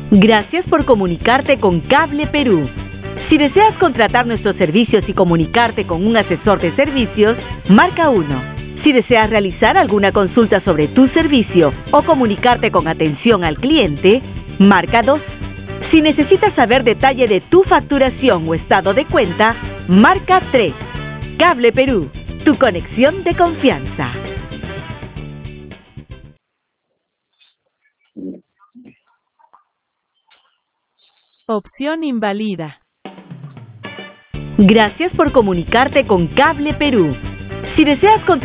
Gracias por comunicarte con Cable Perú. Si deseas contratar nuestros servicios y comunicarte con un asesor de servicios, marca 1. Si deseas realizar alguna consulta sobre tu servicio o comunicarte con atención al cliente, marca 2. Si necesitas saber detalle de tu facturación o estado de cuenta, marca 3. Cable Perú, tu conexión de confianza. Opción invalida. Gracias por comunicarte con Cable Perú. Si deseas contratar